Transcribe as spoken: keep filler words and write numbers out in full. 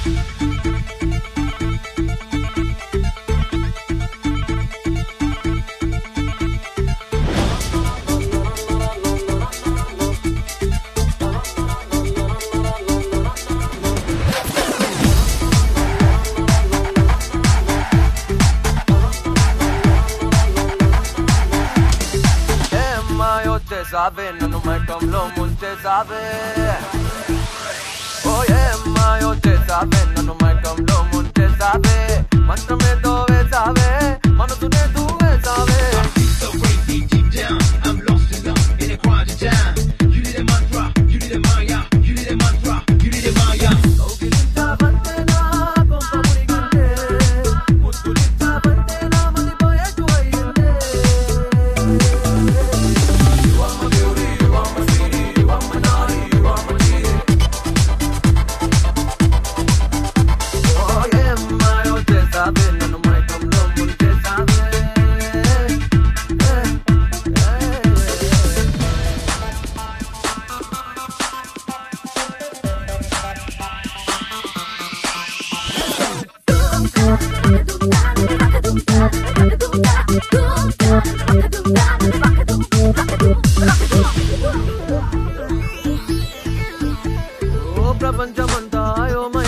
Sabe, nanu మైకంలో ముంచేసావే ఓయే అమ్మాయి వచ్చేసావే నన్ను మైకంలో ముంచేసావే మంత్రమేదో వేసావే మనసునే దూవేసావే So crazy deep down, I'm lost in love in a crowded town. You need a mantra, you need a maya, you need a mantra, you need a maya. కౌగిలింతా బంతేనా కొంప మునిగిందే ముద్దులింతా బంతేనా మదిపోయేట్టు అయ్యిందే ప్రపంచమంతా అయోమయ